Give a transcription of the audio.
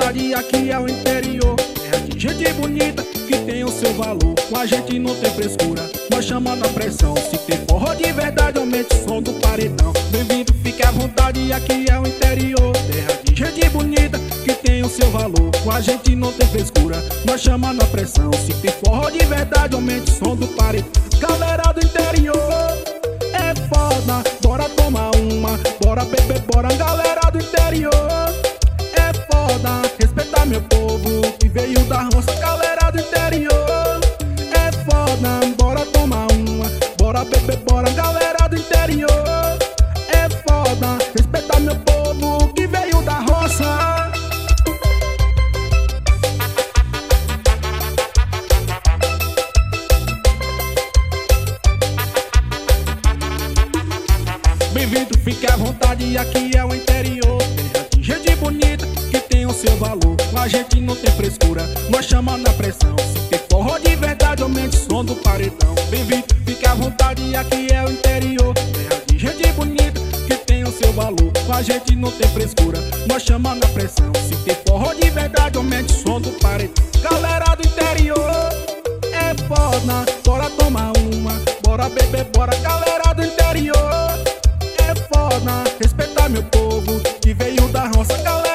vontade, aqui é o interior. Terra de gente bonita que tem o seu valor. Com a gente não tem frescura, nós chamando a pressão. Se tem forró de verdade, aumente o som do paredão. Bem-vindo, fique à vontade, aqui é o interior. Terra de gente bonita que tem o seu valor. Com a gente não tem frescura, nós chamando a pressão. Se tem forró de verdade, aumente o som do paredão. Galera do interior é foda, bora tomar uma, bora beber, bora. Galera do interior é foda, respeitar meu povo que veio da roça. Galera do interior é foda, bora tomar uma, bora beber, bora. Galera do interior é foda, respeitar meu povo que veio da roça. Bem-vindo, fique à vontade, aqui é o interior. Terra de gente bonita que tem o seu valor. Com a gente não tem frescura, nós chamando a pressão. Se tem forró de verdade, aumente o som do paredão. Bem-vindo, fique à vontade, aqui é o interior. Terra de gente bonita que tem o seu valor. Com a gente não tem frescura, nós chamando a pressão. Se tem forró de verdade, aumente o som do paredão. Galera do interior é foda, bora tomar uma, bora beber, bora. Galera do interior é foda, respeitar meu povo que veio da roça. Galera